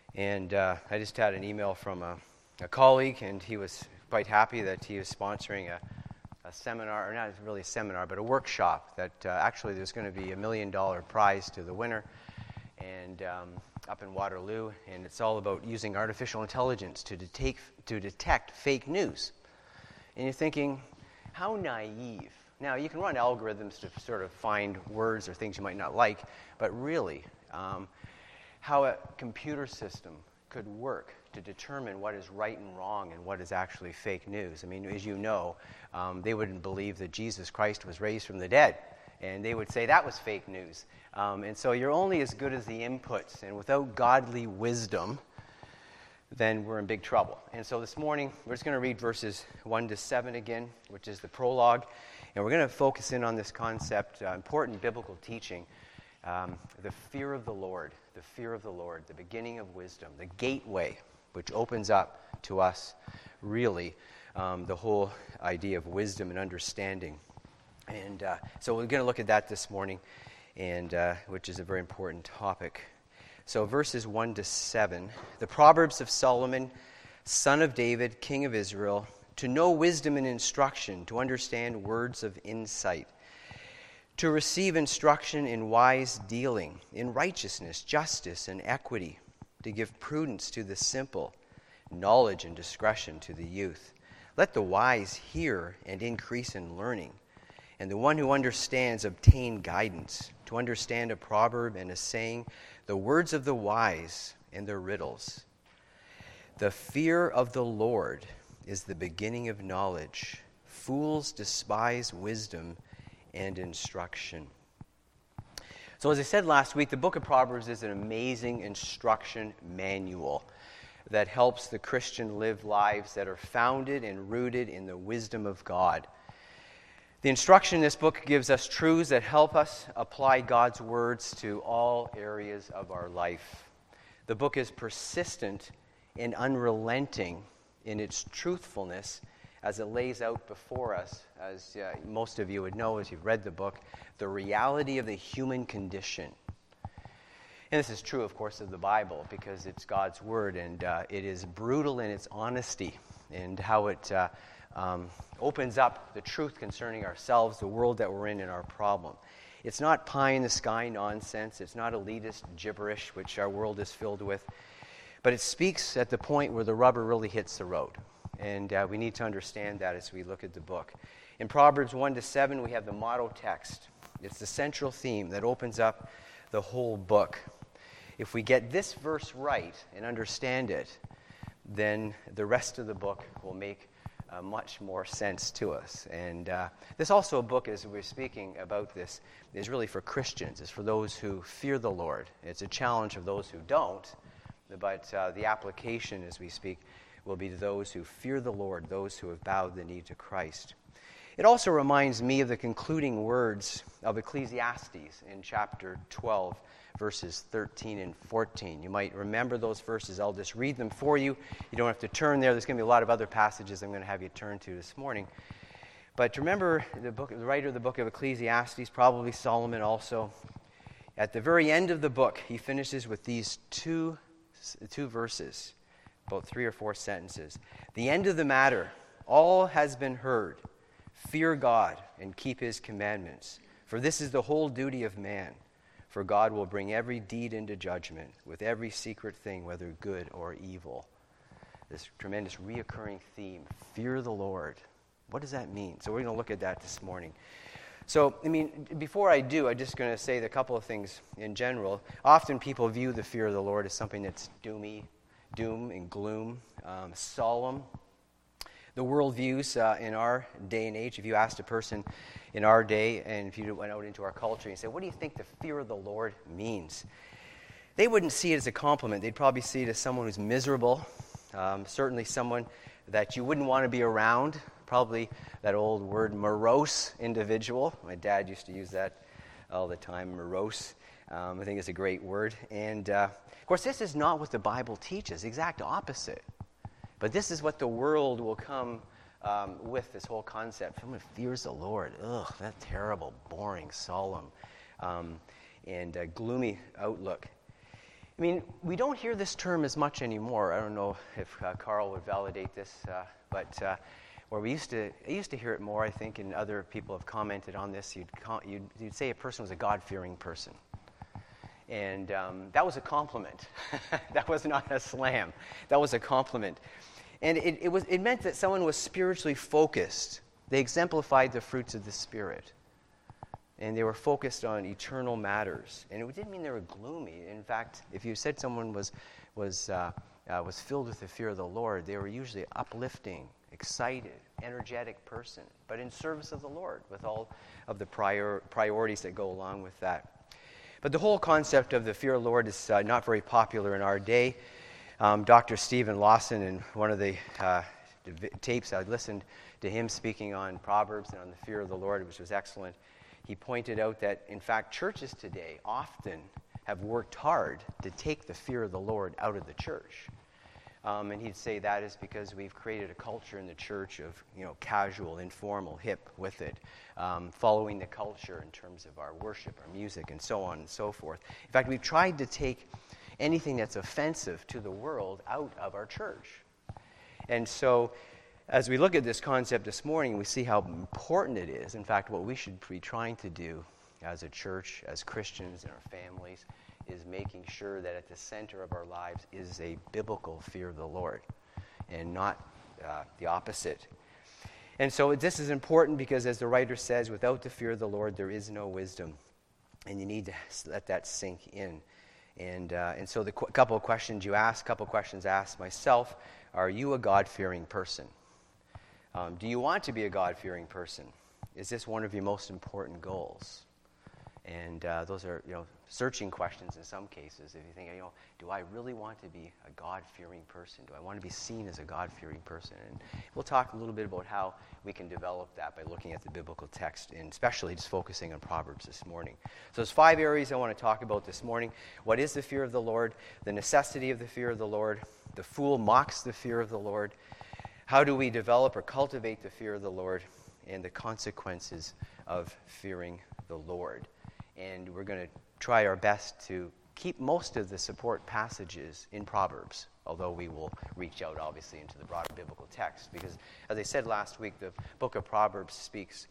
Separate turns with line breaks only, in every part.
And I just had an email from a colleague, and he was quite happy that he was sponsoring a seminar, or not really a seminar, but a workshop that actually there's going to be $1 million prize to the winner, and up in Waterloo, and it's all about using artificial intelligence to detect fake news. And you're thinking, how naive. Now, you can run algorithms to sort of find words or things you might not like, but really, how a computer system could work to determine what is right and wrong and what is actually fake news. I mean, as you know, they wouldn't believe that Jesus Christ was raised from the dead, and they would say that was fake news. And so you're only as good as the inputs, and without godly wisdom, then we're in big trouble. And so this morning, we're just going to read verses 1 to 7 again, which is the prologue, and we're going to focus in on this concept, important biblical teaching, the fear of the Lord, the beginning of wisdom, the gateway, which opens up to us, really, the whole idea of wisdom and understanding. And so we're going to look at that this morning, and which is a very important topic. So verses 1 to 7, the Proverbs of Solomon, son of David, king of Israel, to know wisdom and instruction, to understand words of insight, to receive instruction in wise dealing, in righteousness, justice, and equity, to give prudence to the simple, knowledge and discretion to the youth. Let the wise hear and increase in learning, and the one who understands obtain guidance, to understand a proverb and a saying, the words of the wise and their riddles. The fear of the Lord is the beginning of knowledge. Fools despise wisdom and instruction. So as I said last week, the book of Proverbs is an amazing instruction manual that helps the Christian live lives that are founded and rooted in the wisdom of God. The instruction in this book gives us truths that help us apply God's words to all areas of our life. The book is persistent and unrelenting in its truthfulness as it lays out before us, as most of you would know as you've read the book, the reality of the human condition. And this is true, of course, of the Bible because it's God's word, and it is brutal in its honesty and how it opens up the truth concerning ourselves, the world that we're in, and our problem. It's not pie-in-the-sky nonsense. It's not elitist gibberish, which our world is filled with. But it speaks at the point where the rubber really hits the road. And we need to understand that as we look at the book. In Proverbs 1 to 7, we have the motto text. It's the central theme that opens up the whole book. If we get this verse right and understand it, then the rest of the book will make much more sense to us. And this also a book, as we're speaking about this, is really for Christians. It's for those who fear the Lord. It's a challenge of those who don't, but the application as we speak will be to those who fear the Lord, those who have bowed the knee to Christ. It also reminds me of the concluding words of Ecclesiastes in chapter 12, verses 13 and 14. You might remember those verses. I'll just read them for you. You don't have to turn there. There's going to be a lot of other passages I'm going to have you turn to this morning. But remember the writer of the book of Ecclesiastes, probably Solomon also. At the very end of the book, he finishes with these two verses, about 3 or 4 sentences. The end of the matter, all has been heard. Fear God and keep his commandments, for this is the whole duty of man. For God will bring every deed into judgment with every secret thing, whether good or evil. This tremendous reoccurring theme, fear the Lord. What does that mean? So we're going to look at that this morning. So, before I do, I'm just going to say a couple of things in general. Often people view the fear of the Lord as something that's doom and gloom, solemn. The world views in our day and age, if you asked a person in our day, and if you went out into our culture and said, what do you think the fear of the Lord means? They wouldn't see it as a compliment. They'd probably see it as someone who's miserable, certainly someone that you wouldn't want to be around, probably that old word morose individual. My dad used to use that all the time, morose. I think it's a great word. And, of course, this is not what the Bible teaches, the exact opposite. But this is what the world will come with, this whole concept. Someone fears the Lord. Ugh, that terrible, boring, solemn, and gloomy outlook. I mean, we don't hear this term as much anymore. I don't know if Carl would validate this, but where it used to hear it more, I think, and other people have commented on this, you'd say a person was a God-fearing person. And that was a compliment. That was not a slam. That was a compliment. And it meant that someone was spiritually focused. They exemplified the fruits of the Spirit. And they were focused on eternal matters. And it didn't mean they were gloomy. In fact, if you said someone was filled with the fear of the Lord, they were usually uplifting, excited, energetic person, but in service of the Lord with all of the priorities that go along with that. But the whole concept of the fear of the Lord is not very popular in our day. Dr. Stephen Lawson, in one of the tapes, I listened to him speaking on Proverbs and on the fear of the Lord, which was excellent. He pointed out that, in fact, churches today often have worked hard to take the fear of the Lord out of the church. And he'd say that is because we've created a culture in the church of, casual, informal, hip with it, following the culture in terms of our worship, our music, and so on and so forth. In fact, we've tried to take anything that's offensive to the world out of our church. And so, as we look at this concept this morning, we see how important it is. In fact, what we should be trying to do as a church, as Christians in our families, is making sure that at the center of our lives is a biblical fear of the Lord and not the opposite. And so this is important because, as the writer says, without the fear of the Lord, there is no wisdom. And you need to let that sink in. And so the couple of questions you ask, couple of questions asked myself, are you a God-fearing person? Do you want to be a God-fearing person? Is this one of your most important goals? And those are, searching questions in some cases. If you think, do I really want to be a God-fearing person? Do I want to be seen as a God-fearing person? And we'll talk a little bit about how we can develop that by looking at the biblical text, and especially just focusing on Proverbs this morning. So there's 5 areas I want to talk about this morning. What is the fear of the Lord? The necessity of the fear of the Lord. The fool mocks the fear of the Lord. How do we develop or cultivate the fear of the Lord? And the consequences of fearing the Lord. And we're going to try our best to keep most of the support passages in Proverbs, although we will reach out, obviously, into the broader biblical text. Because, as I said last week, the book of Proverbs speaks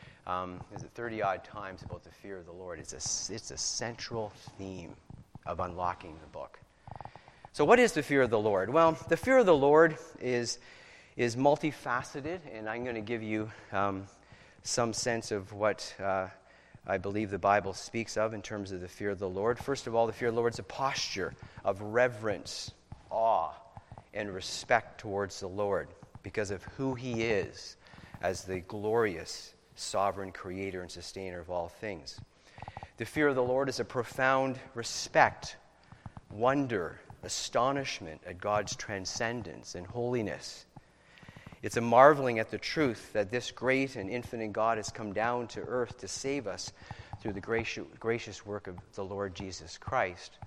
30-odd times about the fear of the Lord. It's a central theme of unlocking the book. So what is the fear of the Lord? Well, the fear of the Lord is multifaceted, and I'm going to give you some sense of what I believe the Bible speaks of in terms of the fear of the Lord. First of all, the fear of the Lord is a posture of reverence, awe, and respect towards the Lord because of who He is as the glorious, sovereign creator and sustainer of all things. The fear of the Lord is a profound respect, wonder, astonishment at God's transcendence and holiness. It's a marveling at the truth that this great and infinite God has come down to earth to save us through the gracious work of the Lord Jesus Christ.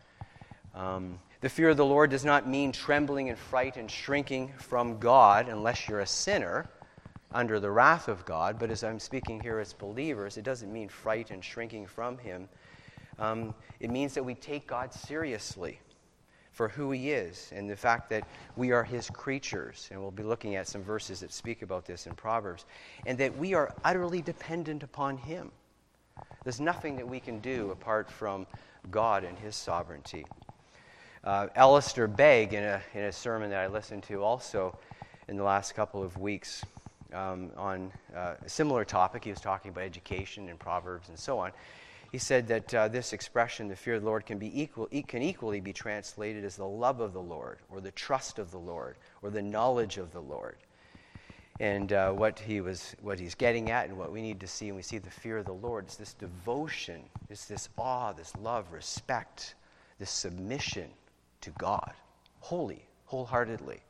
The fear of the Lord does not mean trembling and fright and shrinking from God unless you're a sinner under the wrath of God. But as I'm speaking here as believers, it doesn't mean fright and shrinking from Him. It means that we take God seriously for who He is and the fact that we are His creatures. And we'll be looking at some verses that speak about this in Proverbs. And that we are utterly dependent upon Him. There's nothing that we can do apart from God and His sovereignty. Alistair Begg, in a sermon that I listened to also in the last couple of weeks on a similar topic, he was talking about education and Proverbs and so on. He said that this expression, the fear of the Lord, can equally be translated as the love of the Lord, or the trust of the Lord, or the knowledge of the Lord. And what he's getting at, and what we need to see when we see the fear of the Lord, is this devotion, is this awe, this love, respect, this submission to God, wholeheartedly.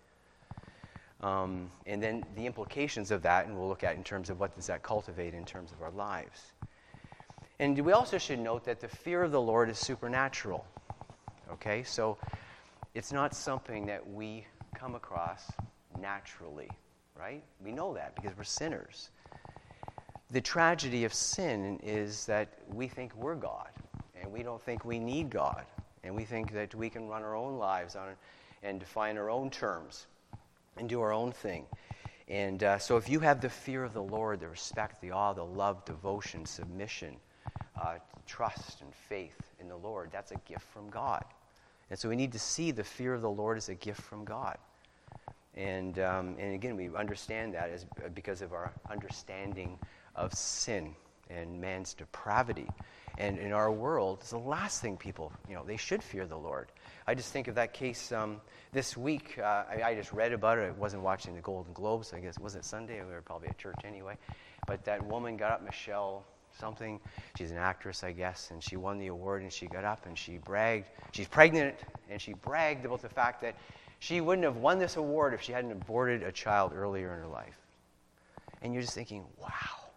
And then the implications of that, and we'll look at in terms of what does that cultivate in terms of our lives. And we also should note that the fear of the Lord is supernatural. Okay, so it's not something that we come across naturally, right? We know that because we're sinners. The tragedy of sin is that we think we're God, and we don't think we need God. And we think that we can run our own lives on and define our own terms and do our own thing. And so if you have the fear of the Lord, the respect, the awe, the love, devotion, submission, trust and faith in the Lord, that's a gift from God. And so we need to see the fear of the Lord as a gift from God. And again, we understand that because of our understanding of sin and man's depravity. And in our world, it's the last thing people, they should fear the Lord. I just think of that case this week. I just read about it. I wasn't watching the Golden Globes. I guess, was it Sunday? We were probably at church anyway. But that woman got up, Michelle something. She's an actress, I guess, and she won the award, and she got up and she bragged. She's pregnant, and she bragged about the fact that she wouldn't have won this award if she hadn't aborted a child earlier in her life. And you're just thinking, wow.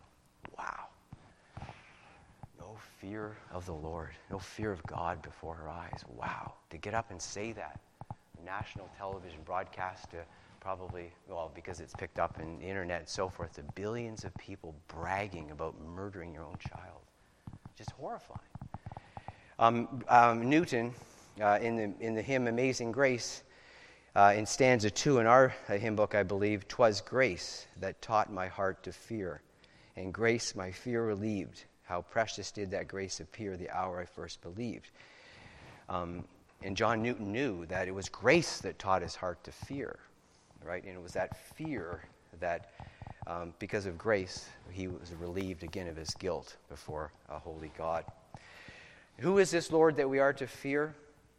No fear of the Lord, no fear of God before her eyes. Wow. To get up and say that. National television broadcast to probably, because it's picked up in the internet and so forth, to billions of people bragging about murdering your own child. Just horrifying. Newton, in the hymn Amazing Grace, in stanza 2 in our hymn book, I believe, "'Twas grace that taught my heart to fear, and grace my fear relieved. How precious did that grace appear the hour I first believed." And John Newton knew that it was grace that taught his heart to fear, right? And it was that fear that, because of grace, he was relieved again of his guilt before a holy God. Who is this Lord that we are to fear?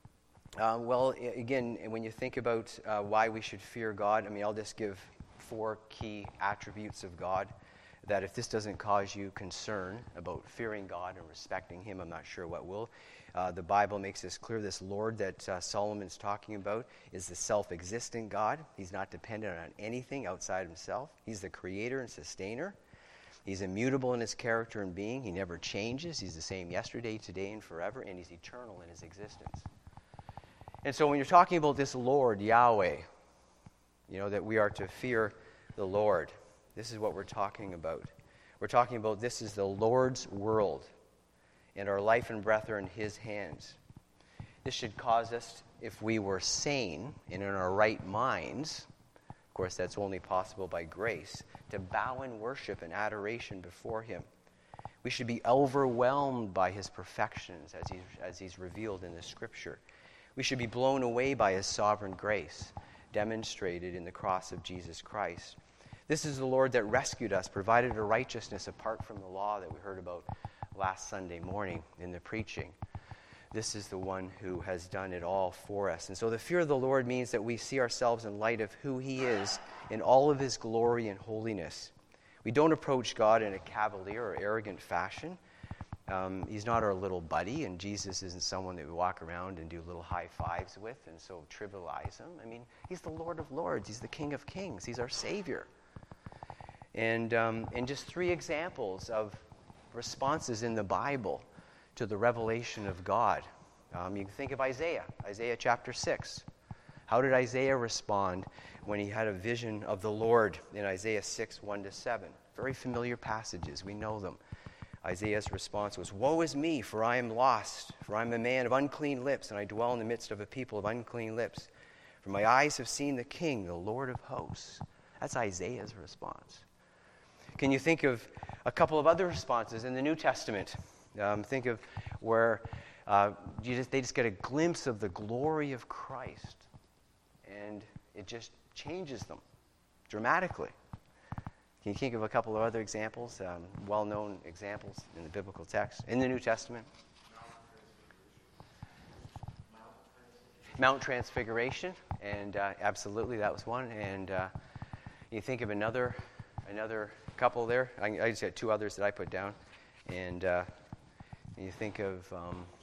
Again, when you think about why we should fear God, I'll just give 4 key attributes of God that if this doesn't cause you concern about fearing God and respecting Him, I'm not sure what will. The Bible makes this clear. This Lord that Solomon's talking about is the self-existent God. He's not dependent on anything outside himself. He's the creator and sustainer. He's immutable in his character and being. He never changes. He's the same yesterday, today, and forever, and he's eternal in his existence. And so when you're talking about this Lord, Yahweh, that we are to fear the Lord, this is what we're talking about. We're talking about this is the Lord's world, and our life and breath are in His hands. This should cause us, if we were sane and in our right minds, of course that's only possible by grace, to bow in worship and adoration before Him. We should be overwhelmed by His perfections as He's revealed in the Scripture. We should be blown away by His sovereign grace, demonstrated in the cross of Jesus Christ. This is the Lord that rescued us, provided a righteousness apart from the law that we heard about last Sunday morning in the preaching. This is the one who has done it all for us. And so the fear of the Lord means that we see ourselves in light of who He is in all of His glory and holiness. We don't approach God in a cavalier or arrogant fashion. He's not our little buddy, and Jesus isn't someone that we walk around and do little high fives with and so trivialize Him. He's the Lord of Lords. He's the King of Kings. He's our Savior. And just 3 examples of responses in the Bible to the revelation of God. You can think of Isaiah chapter 6. How did Isaiah respond when he had a vision of the Lord in Isaiah 6, 1-7? Very familiar passages. We know them. Isaiah's response was, "Woe is me, for I am lost, for I am a man of unclean lips, and I dwell in the midst of a people of unclean lips. For my eyes have seen the King, the Lord of hosts." That's Isaiah's response. Can you think of a couple of other responses in the New Testament? Think of where they just get a glimpse of the glory of Christ, and it just changes them dramatically. Can you think of a couple of other examples, well-known examples in the biblical text, in the New Testament? Mount Transfiguration, and absolutely that was one. And you think of another couple there. I just had 2 others that I put down. And you think of,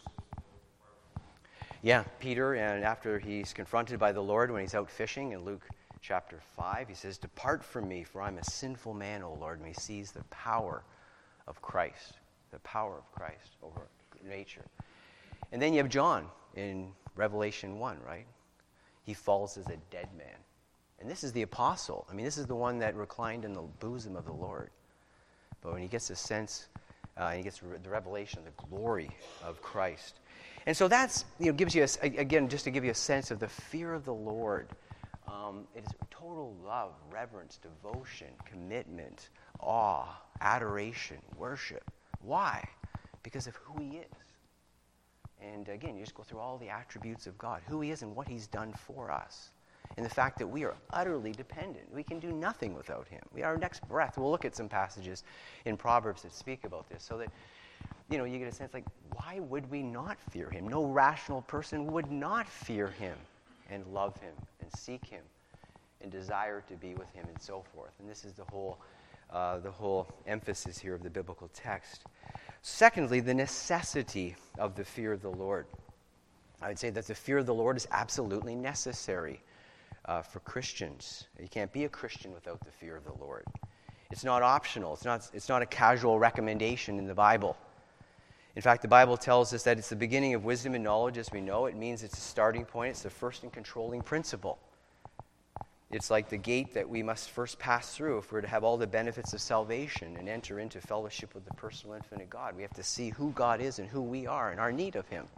Peter, and after he's confronted by the Lord when he's out fishing in Luke chapter 5, he says, "Depart from me, for I'm a sinful man, O Lord." And he sees the power of Christ over nature. And then you have John in Revelation 1, right? He falls as a dead man. And this is the apostle. This is the one that reclined in the bosom of the Lord. But when he gets a sense, he gets the revelation of the glory of Christ. And so that's, gives you, again, just to give you a sense of the fear of the Lord. It is total love, reverence, devotion, commitment, awe, adoration, worship. Why? Because of who he is. And again, you just go through all the attributes of God, who he is and what he's done for us. And the fact that we are utterly dependent. We can do nothing without him. Our next breath, we'll look at some passages in Proverbs that speak about this, so that, you get a sense like, why would we not fear him? No rational person would not fear him and love him and seek him and desire to be with him and so forth. And this is the whole emphasis here of the biblical text. Secondly, the necessity of the fear of the Lord. I would say that the fear of the Lord is absolutely necessary for Christians. You can't be a Christian without the fear of the Lord. It's not optional. It's not a casual recommendation in the Bible. In fact, the Bible tells us that it's the beginning of wisdom and knowledge, as we know. It means it's a starting point. It's the first and controlling principle. It's like the gate that we must first pass through if we're to have all the benefits of salvation and enter into fellowship with the personal infinite God. We have to see who God is and who we are and our need of him,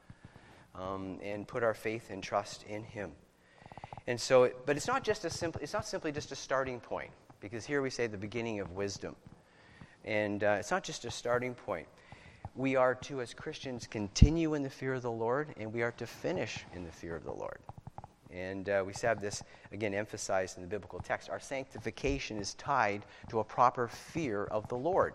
and put our faith and trust in him. And so, but it's not simply just a starting point, because here we say the beginning of wisdom. And it's not just a starting point. We are to, as Christians, continue in the fear of the Lord, and we are to finish in the fear of the Lord. And we have this, again, emphasized in the biblical text. Our sanctification is tied to a proper fear of the Lord.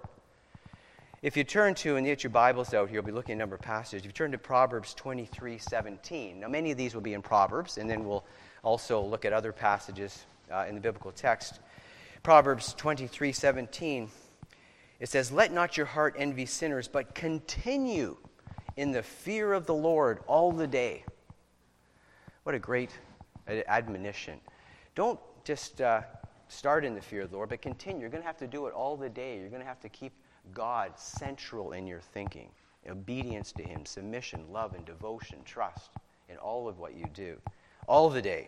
If you turn to, and you get your Bibles out here, you'll be looking at a number of passages. If you turn to Proverbs 23:17. Now, many of these will be in Proverbs, and then we'll also look at other passages in the biblical text. Proverbs 23:17, it says, "Let not your heart envy sinners, but continue in the fear of the Lord all the day." What a great admonition. Don't just start in the fear of the Lord, but continue. You're going to have to do it all the day. You're going to have to keep God central in your thinking. Obedience to him, submission, love, and devotion, trust in all of what you do. All the day.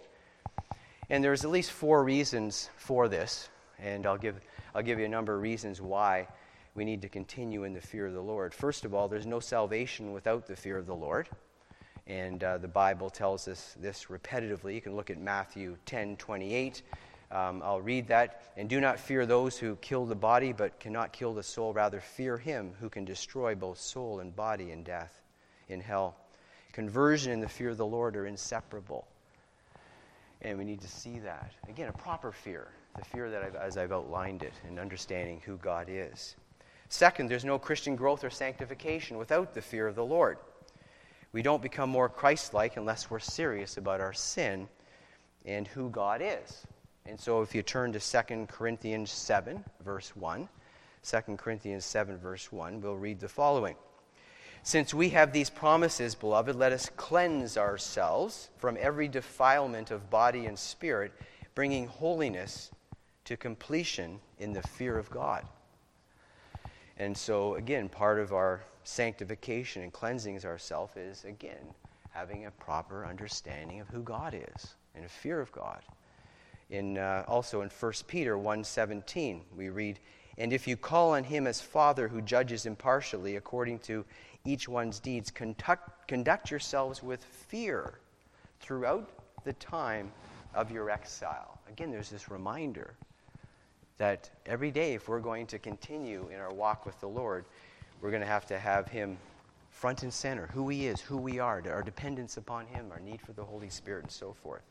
And there's at least 4 reasons for this, and I'll give you a number of reasons why we need to continue in the fear of the Lord. First of all, there's no salvation without the fear of the Lord. And the Bible tells us this repetitively. You can look at Matthew 10:28. I'll read that. "And do not fear those who kill the body, but cannot kill the soul. Rather fear him who can destroy both soul and body in death, in hell." Conversion and the fear of the Lord are inseparable. And we need to see that. Again, a proper fear. The fear that as I've outlined it, and understanding who God is. Second, there's no Christian growth or sanctification without the fear of the Lord. We don't become more Christ-like unless we're serious about our sin and who God is. And so if you turn to 2 Corinthians 7, verse 1, 2 Corinthians 7, verse 1, we'll read the following. "Since we have these promises, beloved, let us cleanse ourselves from every defilement of body and spirit, bringing holiness to completion in the fear of God." And so, again, part of our sanctification and cleansing ourselves is, again, having a proper understanding of who God is and a fear of God. Also in 1 Peter 1:17, we read, "And if you call on him as Father who judges impartially according to each one's deeds, conduct yourselves with fear throughout the time of your exile." Again, there's this reminder that every day, if we're going to continue in our walk with the Lord, we're going to have him front and center, who he is, who we are, our dependence upon him, our need for the Holy Spirit, and so forth.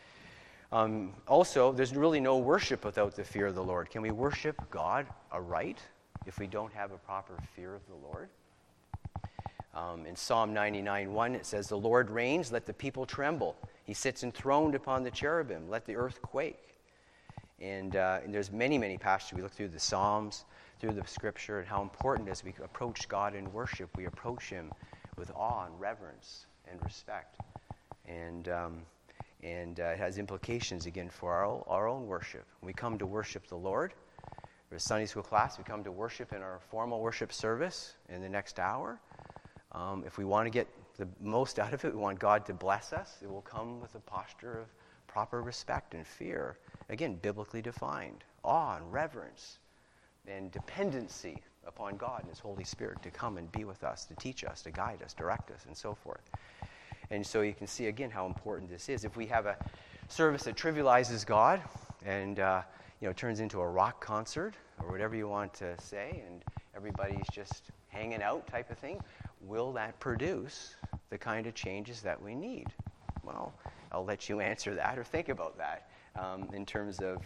Also, there's really no worship without the fear of the Lord. Can we worship God aright if we don't have a proper fear of the Lord? In Psalm 99:1, it says, "The Lord reigns, let the people tremble. He sits enthroned upon the cherubim, let the earth quake." And there's many, many passages. We look through the Psalms, through the Scripture, and how important as we approach God in worship, we approach him with awe and reverence and respect. And it has implications, again, for our own worship. When we come to worship the Lord, there's Sunday school class, we come to worship in our formal worship service in the next hour. If we want to get the most out of it, we want God to bless us, it will come with a posture of proper respect and fear. Again, biblically defined. Awe and reverence and dependency upon God and His Holy Spirit to come and be with us, to teach us, to guide us, direct us, and so forth. And so you can see again how important this is. If we have a service that trivializes God and turns into a rock concert or whatever you want to say, and everybody's just hanging out type of thing, will that produce the kind of changes that we need? Well, I'll let you answer that or think about that in terms of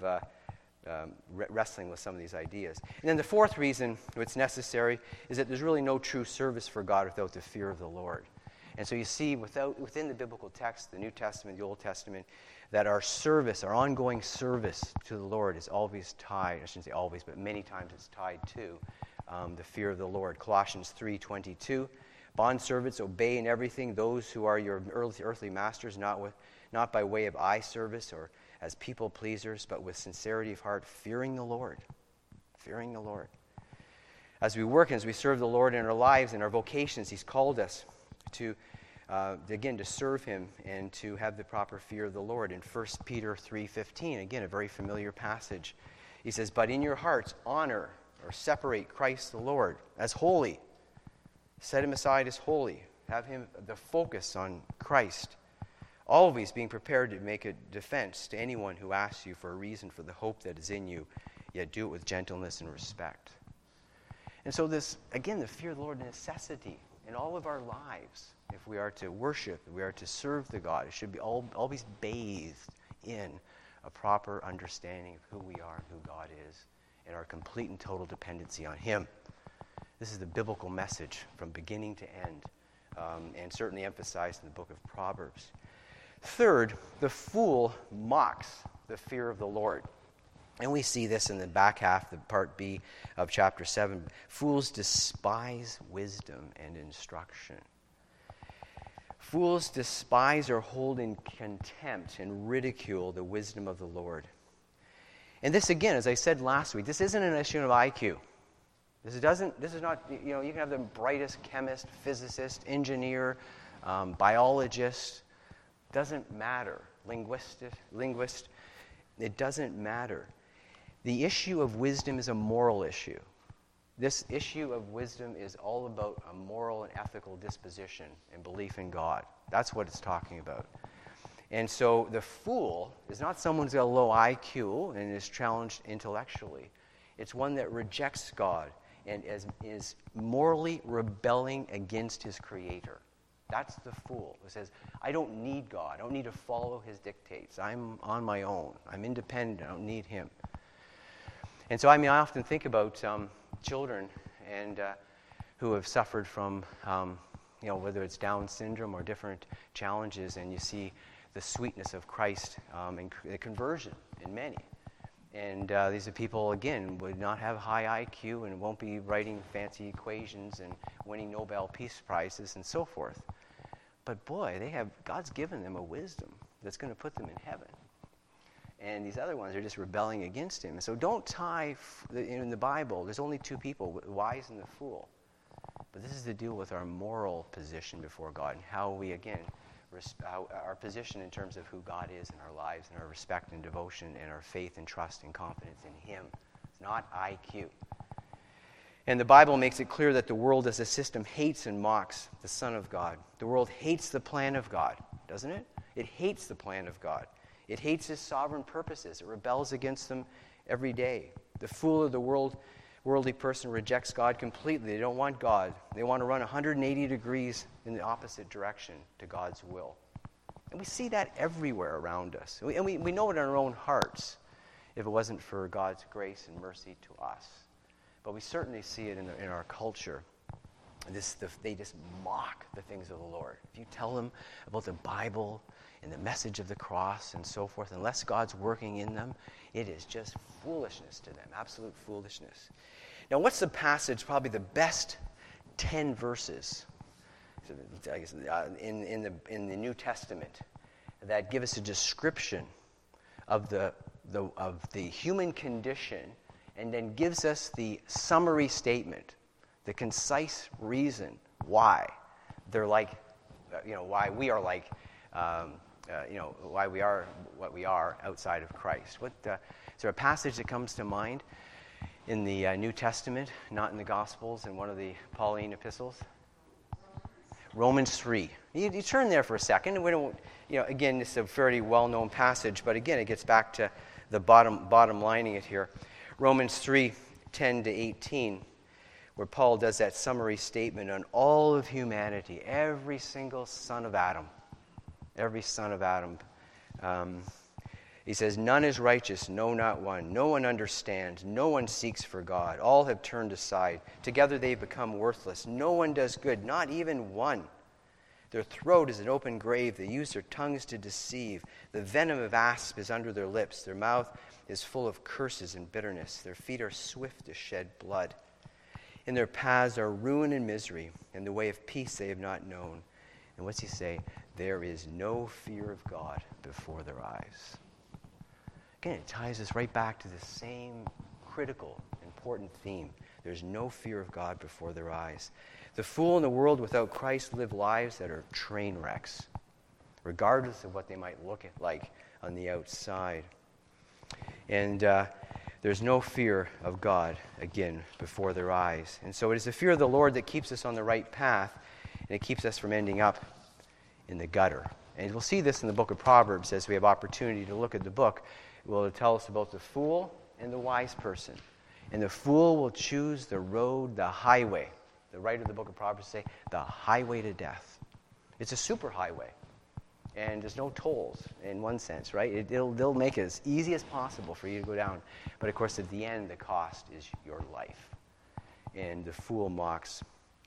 wrestling with some of these ideas. And then the fourth reason it's necessary is that there's really no true service for God without the fear of the Lord. And so you see within the biblical text, the New Testament, the Old Testament, that our service, our ongoing service to the Lord is always tied, I shouldn't say always, but many times it's tied to the fear of the Lord. Colossians 3:22, bondservants, obey in everything those who are your earthly masters, not by way of eye service or as people pleasers, but with sincerity of heart, fearing the Lord. Fearing the Lord. As we work and as we serve the Lord in our lives and our vocations, He's called us to serve Him and to have the proper fear of the Lord. In 1 Peter 3:15, again, a very familiar passage, he says, but in your hearts honor or separate Christ the Lord as holy. Set Him aside as holy. Have Him the focus on Christ. Always being prepared to make a defense to anyone who asks you for a reason for the hope that is in you, yet do it with gentleness and respect. And so this, again, the fear of the Lord, necessity in all of our lives. If we are to worship, if we are to serve the God, it should be always bathed in a proper understanding of who we are and who God is, and our complete and total dependency on Him. This is the biblical message from beginning to end, and certainly emphasized in the book of Proverbs. Third, the fool mocks the fear of the Lord. And we see this in the back half, the part B of chapter 7. Fools despise wisdom and instruction. Fools despise or hold in contempt and ridicule the wisdom of the Lord. And this, again, as I said last week, this isn't an issue of IQ. This is not, you can have the brightest chemist, physicist, engineer, biologist. Doesn't matter. Linguist. It doesn't matter. The issue of wisdom is a moral issue. This issue of wisdom is all about a moral and ethical disposition and belief in God. That's what it's talking about. And so the fool is not someone who's got a low IQ and is challenged intellectually. It's one that rejects God and is morally rebelling against his Creator. That's the fool who says, I don't need God. I don't need to follow His dictates. I'm on my own. I'm independent. I don't need Him. And so, I often think about children and who have suffered from, whether it's Down syndrome or different challenges, and you see the sweetness of Christ and the conversion in many. And these are people, again, would not have high IQ and won't be writing fancy equations and winning Nobel Peace Prizes and so forth. But boy, God's given them a wisdom that's going to put them in heaven. And these other ones are just rebelling against Him. So don't tie, in the Bible, there's only two people, the wise and the fool. But this is to deal with our moral position before God and how we, again, our position in terms of who God is in our lives and our respect and devotion and our faith and trust and confidence in Him. It's not IQ. And the Bible makes it clear that the world as a system hates and mocks the Son of God. The world hates the plan of God, doesn't it? It hates the plan of God. It hates His sovereign purposes. It rebels against them every day. The fool of the worldly person rejects God completely. They don't want God. They want to run 180 degrees in the opposite direction to God's will. And we see that everywhere around us. And we know it in our own hearts if it wasn't for God's grace and mercy to us. But we certainly see it in our culture. They just mock the things of the Lord. If you tell them about the Bible and the message of the cross and so forth, unless God's working in them, it is just foolishness to them, absolute foolishness. Now, what's the passage, probably the best 10 verses in the New Testament that give us a description of the human condition, and then gives us the summary statement, the concise reason why they're like, why we are like, why we are what we are outside of Christ. Is there a passage that comes to mind? in the New Testament, not in the Gospels, in one of the Pauline epistles? Romans 3. You turn there for a second. We don't, again, this is a very well-known passage, but again, it gets back to the bottom lining it here. Romans 3, 10 to 18, where Paul does that summary statement on all of humanity, every single son of Adam. Every son of Adam. He says, none is righteous, no, not one. No one understands. No one seeks for God. All have turned aside. Together they've become worthless. No one does good, not even one. Their throat is an open grave. They use their tongues to deceive. The venom of asp is under their lips. Their mouth is full of curses and bitterness. Their feet are swift to shed blood. In their paths are ruin and misery. In the way of peace they have not known. And what's he say? There is no fear of God before their eyes. Again, it ties us right back to the same critical, important theme. There's no fear of God before their eyes. The fool in the world without Christ live lives that are train wrecks, regardless of what they might look like on the outside. And there's no fear of God, again, before their eyes. And so it is the fear of the Lord that keeps us on the right path, and it keeps us from ending up in the gutter. And we'll see this in the book of Proverbs as we have opportunity to look at the book. It will tell us about the fool and the wise person. And the fool will choose the road, the highway. The writer of the book of Proverbs say, the highway to death. It's a super highway. And there's no tolls in one sense, right? They'll make it as easy as possible for you to go down. But of course, at the end, the cost is your life. And the fool mocks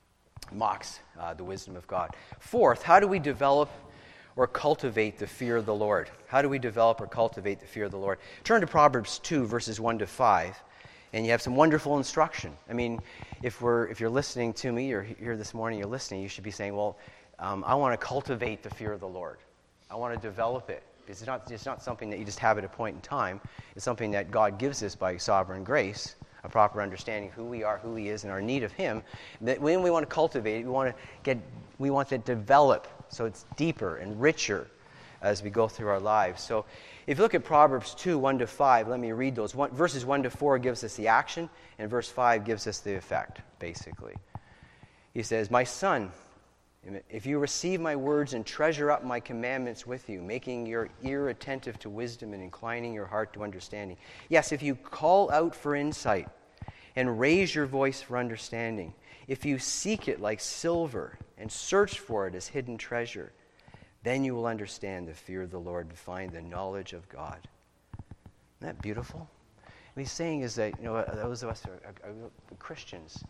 the wisdom of God. Fourth, how do we develop or cultivate the fear of the Lord? How do we develop or cultivate the fear of the Lord? Turn to Proverbs 2, verses 1 to 5, and you have some wonderful instruction. I mean, if you're listening to me, or here this morning you're listening, you should be saying, well, I want to cultivate the fear of the Lord. I want to develop it. It's not something that you just have at a point in time. It's something that God gives us by sovereign grace, a proper understanding of who we are, who He is, and our need of Him. That when we want to cultivate it, we want to develop so it's deeper and richer as we go through our lives. So if you look at Proverbs 2, 1 to 5, let me read those. Verses 1 to 4 gives us the action, and verse 5 gives us the effect, basically. He says, my son, if you receive my words and treasure up my commandments with you, making your ear attentive to wisdom and inclining your heart to understanding. Yes, if you call out for insight and raise your voice for understanding, if you seek it like silver and search for it as hidden treasure, then you will understand the fear of the Lord and find the knowledge of God. Isn't that beautiful? What he's saying is that, those of us who are Christians,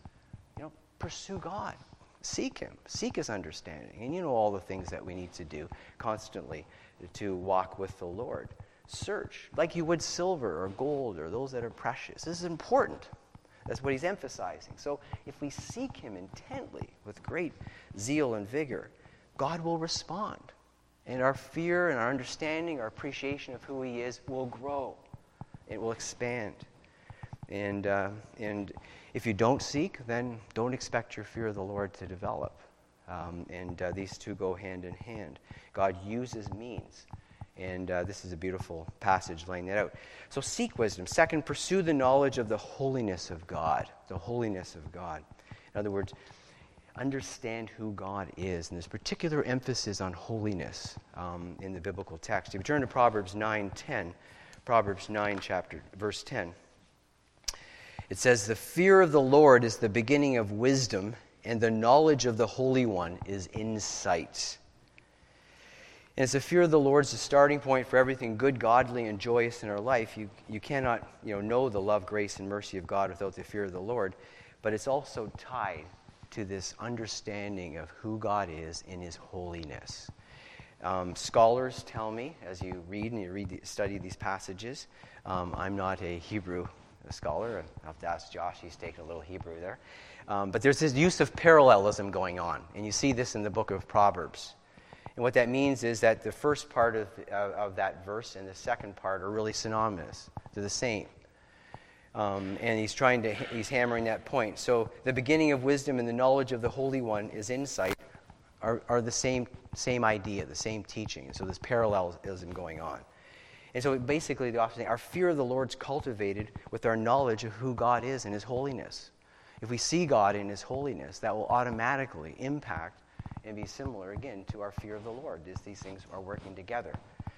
pursue God. Seek Him. Seek His understanding. And all the things that we need to do constantly to walk with the Lord. Search, like you would silver or gold or those that are precious. This is important. That's what he's emphasizing. So if we seek Him intently with great zeal and vigor, God will respond. And our fear and our understanding, our appreciation of who He is will grow. It will expand. And if you don't seek, then don't expect your fear of the Lord to develop. These two go hand in hand. God uses means. And this is a beautiful passage laying that out. So seek wisdom. Second, pursue the knowledge of the holiness of God. The holiness of God. In other words, understand who God is. And there's particular emphasis on holiness in the biblical text. If you turn to Proverbs 9:10, Proverbs 9, verse 10. It says, the fear of the Lord is the beginning of wisdom, and the knowledge of the Holy One is insight. And it's the fear of the Lord is the starting point for everything good, godly, and joyous in our life. You cannot know the love, grace, and mercy of God without the fear of the Lord. But it's also tied to this understanding of who God is in His holiness. Scholars tell me, as you read and study these passages, I'm not a Hebrew scholar. I have to ask Josh. He's taken a little Hebrew there. But there's this use of parallelism going on. And you see this in the book of Proverbs. And what that means is that the first part of that verse and the second part are really synonymous. They're the same. And he's hammering that point. So the beginning of wisdom and the knowledge of the Holy One is insight are the same idea, the same teaching. And so there's parallelism going on. And so basically the author is saying our fear of the Lord's cultivated with our knowledge of who God is and his holiness. If we see God in his holiness, that will automatically impact and be similar, again, to our fear of the Lord, as these things are working together.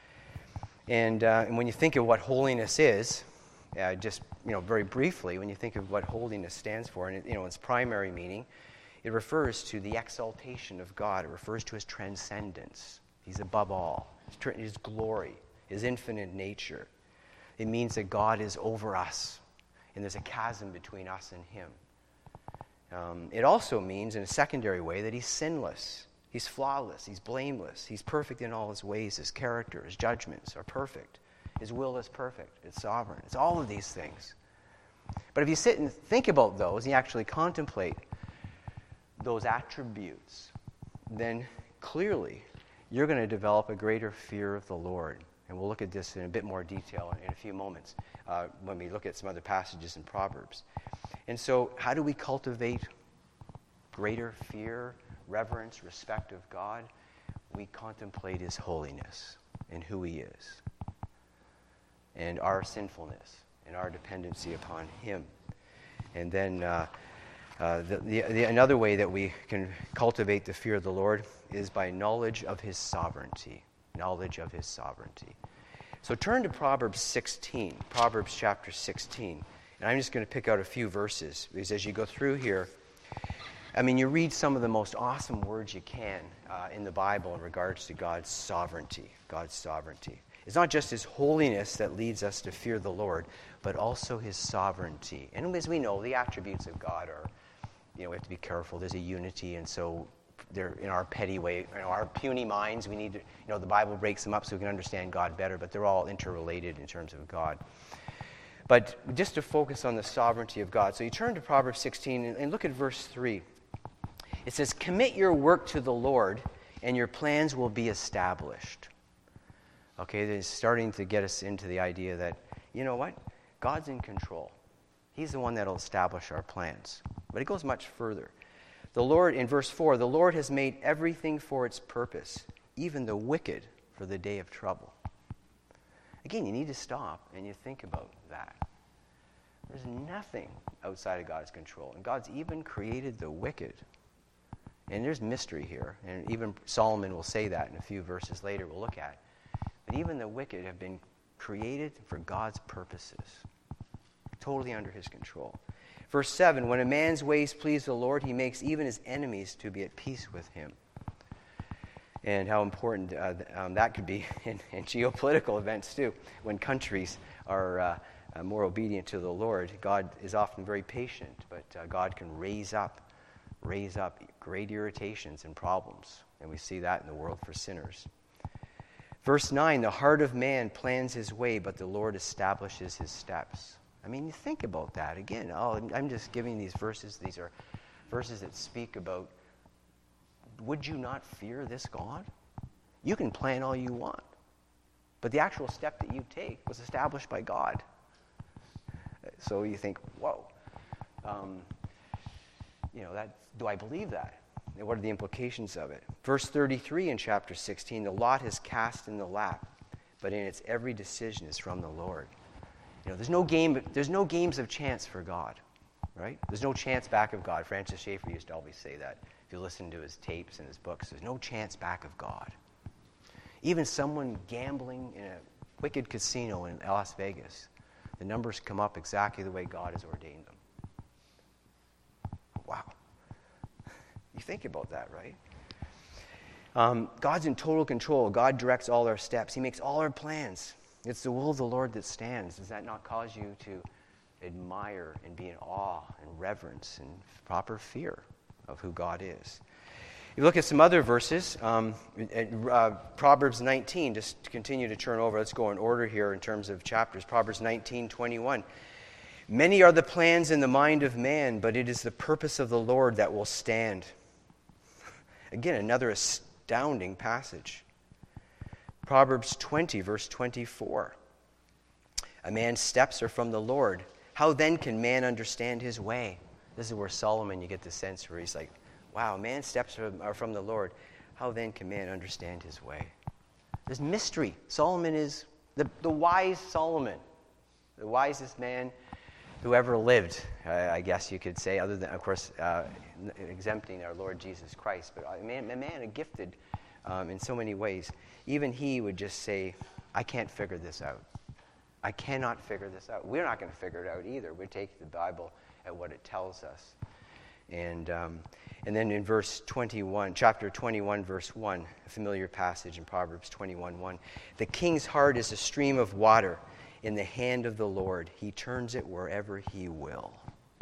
And when you think of what holiness is, just very briefly, when you think of what holiness stands for, and its primary meaning, it refers to the exaltation of God. It refers to his transcendence. He's above all. His glory, his infinite nature. It means that God is over us, and there's a chasm between us and him. It also means, in a secondary way, that he's sinless. He's flawless. He's blameless. He's perfect in all his ways. His character, his judgments are perfect. His will is perfect. It's sovereign. It's all of these things. But if you sit and think about those, and you actually contemplate those attributes, then clearly you're going to develop a greater fear of the Lord. And we'll look at this in a bit more detail in a few moments when we look at some other passages in Proverbs. And so how do we cultivate greater fear, reverence, respect of God? We contemplate his holiness and who he is, and our sinfulness and our dependency upon him. And then another way that we can cultivate the fear of the Lord is by knowledge of his sovereignty. Knowledge of his sovereignty. So turn to Proverbs 16, Proverbs chapter 16. And I'm just going to pick out a few verses, because as you go through here, you read some of the most awesome words you can in the Bible in regards to God's sovereignty. God's sovereignty. It's not just his holiness that leads us to fear the Lord, but also his sovereignty. And as we know, the attributes of God are, we have to be careful. There's a unity, and so they're in our petty way, our puny minds, we need to, the Bible breaks them up so we can understand God better, but they're all interrelated in terms of God. But just to focus on the sovereignty of God. So you turn to Proverbs 16 and look at verse 3. It says, "Commit your work to the Lord, and your plans will be established." Okay, it's starting to get us into the idea that, you know what? God's in control. He's the one that will establish our plans. But it goes much further. The Lord, in verse 4, "The Lord has made everything for its purpose, even the wicked for the day of trouble." Again, you need to stop and you think about that. There's nothing outside of God's control. And God's even created the wicked. And there's mystery here. And even Solomon will say that in a few verses later we'll look at. But even the wicked have been created for God's purposes. Totally under his control. Verse 7, "When a man's ways please the Lord, he makes even his enemies to be at peace with him." And how important that could be in geopolitical events too. When countries are more obedient to the Lord, God is often very patient, but God can raise up great irritations and problems. And we see that in the world for sinners. Verse 9, "The heart of man plans his way, but the Lord establishes his steps." You think about that. Again, I'm just giving these verses. These are verses that speak about, would you not fear this God? You can plan all you want, but the actual step that you take was established by God. So you think, whoa, do I believe that? And what are the implications of it? Verse 33 in chapter 16, "The lot is cast in the lap, but in its every decision is from the Lord." There's no games of chance for God, right? There's no chance back of God. Francis Schaeffer used to always say that. If you listen to his tapes and his books, there's no chance back of God. Even someone gambling in a wicked casino in Las Vegas, the numbers come up exactly the way God has ordained them. Wow. You think about that, right? God's in total control. God directs all our steps. He makes all our plans. It's the will of the Lord that stands. Does that not cause you to admire and be in awe and reverence and proper fear of who God is? You look at some other verses. Proverbs 19, just to continue to turn over. Let's go in order here in terms of chapters. Proverbs 19:21. "Many are the plans in the mind of man, but it is the purpose of the Lord that will stand." Again, another astounding passage. Proverbs 20, verse 24. "A man's steps are from the Lord. How then can man understand his way?" This is where Solomon, you get the sense where he's like, wow, man's steps are from the Lord. How then can man understand his way? There's mystery. Solomon is The wise Solomon, the wisest man who ever lived, I guess you could say, other than, of course, exempting our Lord Jesus Christ. But a man gifted in so many ways. Even he would just say, I can't figure this out. I cannot figure this out. We're not going to figure it out either. We take the Bible at what it tells us. And then in verse 21, chapter 21, verse 1, a familiar passage in Proverbs 21:1, the king's heart is a stream of water in the hand of the Lord. He turns it wherever he will.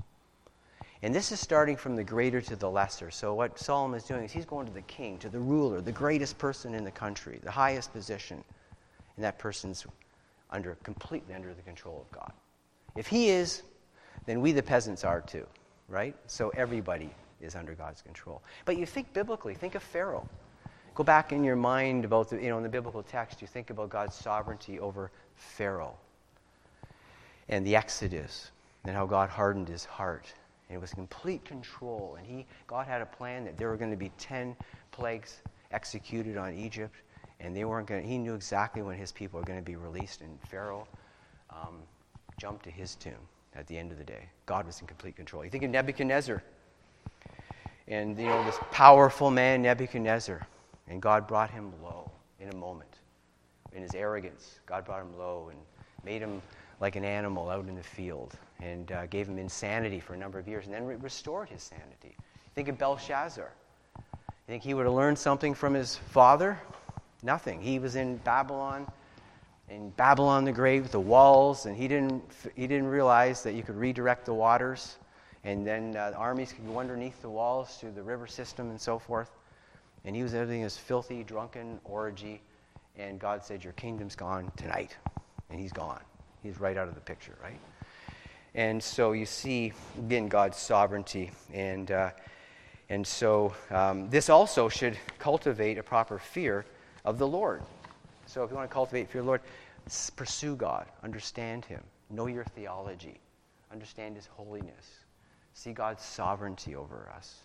And this is starting from the greater to the lesser. So what Solomon is doing is he's going to the king, to the ruler, the greatest person in the country, the highest position. And that person's completely under the control of God. If he is, then we the peasants are too, right? So everybody is under God's control. But you think biblically, think of Pharaoh. Go back in your mind about in the biblical text, you think about God's sovereignty over Pharaoh and the Exodus and how God hardened his heart. And it was complete control. And God had a plan that there were going to be 10 plagues executed on Egypt. And he knew exactly when his people were going to be released. And Pharaoh jumped to his tomb at the end of the day. God was in complete control. You think of Nebuchadnezzar. And, this powerful man, Nebuchadnezzar. And God brought him low in a moment. In his arrogance, God brought him low and made him like an animal out in the field. And gave him insanity for a number of years. And then restored his sanity. Think of Belshazzar. You think he would have learned something from his father? Nothing. He was in Babylon the Great with the walls, and he didn't realize that you could redirect the waters, and then the armies could go underneath the walls through the river system and so forth. And he was living this filthy, drunken orgy, and God said, your kingdom's gone tonight. And he's gone. He's right out of the picture, right? And so you see, again, God's sovereignty. And so this also should cultivate a proper fear of the Lord. So if you want to cultivate fear of the Lord, pursue God, understand him, know your theology, understand his holiness, see God's sovereignty over us.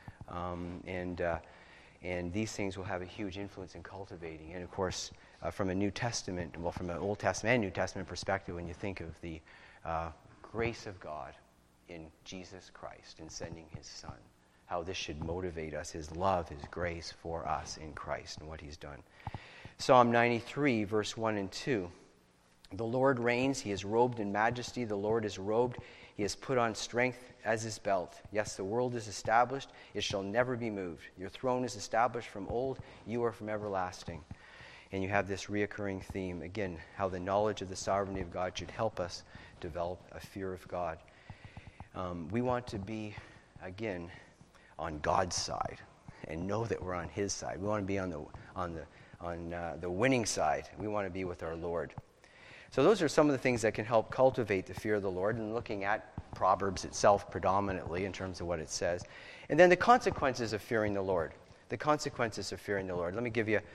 And these things will have a huge influence in cultivating. And of course, from a New Testament, from an Old Testament and New Testament perspective, when you think of the grace of God in Jesus Christ in sending his Son, how this should motivate us, his love, his grace for us in Christ and what he's done. Psalm 93, verse 1 and 2. The Lord reigns, he is robed in majesty, the Lord is robed, he has put on strength as his belt. Yes, the world is established, it shall never be moved. Your throne is established from old, you are from everlasting. And you have this reoccurring theme, again, how the knowledge of the sovereignty of God should help us develop a fear of God. We want to be, again, on God's side and know that we're on his side. We want to be on the winning side. We want to be with our Lord. So those are some of the things that can help cultivate the fear of the Lord, and looking at Proverbs itself predominantly in terms of what it says. And then the consequences of fearing the Lord. The consequences of fearing the Lord. Let me give you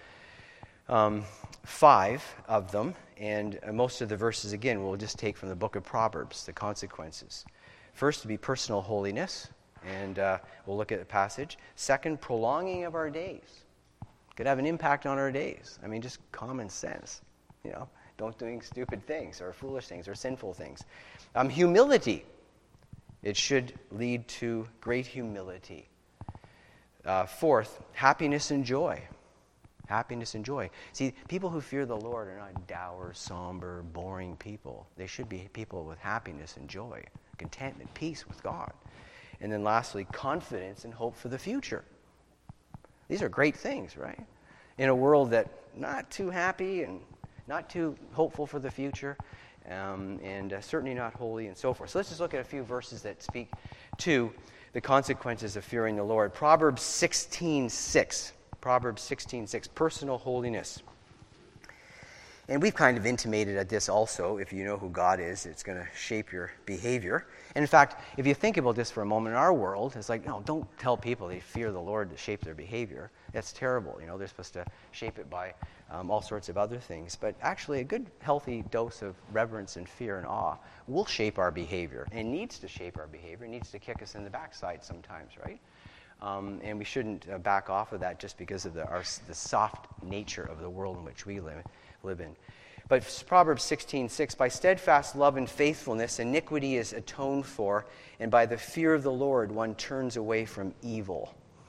5 of them, and most of the verses, again, we'll just take from the book of Proverbs, the consequences. First, to be personal holiness. And we'll look at the passage. Second, prolonging of our days. Could have an impact on our days. I mean, just common sense. Don't doing stupid things or foolish things or sinful things. Humility. It should lead to great humility. Fourth, happiness and joy. Happiness and joy. See, people who fear the Lord are not dour, somber, boring people. They should be people with happiness and joy, contentment, peace with God. And then lastly, confidence and hope for the future. These are great things, right? In a world that not too happy and not too hopeful for the future, and certainly not holy and so forth. So let's just look at a few verses that speak to the consequences of fearing the Lord. Proverbs 16:6. Proverbs 16:6, personal holiness. And we've kind of intimated at this also. If you know who God is, it's going to shape your behavior. And in fact, if you think about this for a moment, in our world, it's like, no, don't tell people they fear the Lord to shape their behavior. That's terrible. They're supposed to shape it by all sorts of other things. But actually, a good, healthy dose of reverence and fear and awe will shape our behavior. And needs to shape our behavior. It needs to kick us in the backside sometimes, right? And we shouldn't back off of that just because of the soft nature of the world in which we live in. But Proverbs 16:6, by steadfast love and faithfulness, iniquity is atoned for, and by the fear of the Lord one turns away from evil.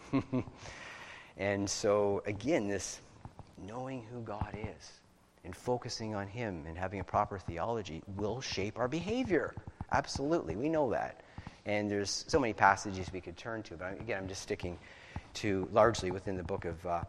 And so, again, this knowing who God is and focusing on Him and having a proper theology will shape our behavior. Absolutely, we know that. And there's so many passages we could turn to, but again, I'm just sticking to largely within the book